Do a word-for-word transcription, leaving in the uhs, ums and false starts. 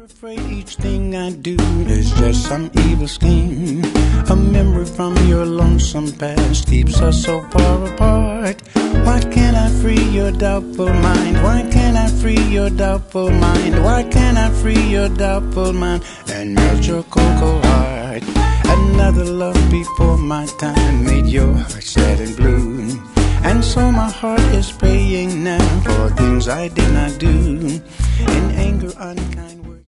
afraid each thing I do is just some evil scheme. A memory from your lonesome past keeps us so far apart. Why can't I free your doubtful mind? Why can't I free your doubtful mind? Why can't I free your doubtful mind and melt your cold heart? Another love before my time made your heart sad and blue, and so my heart is praying now for things I did not do. In anger, unkind words.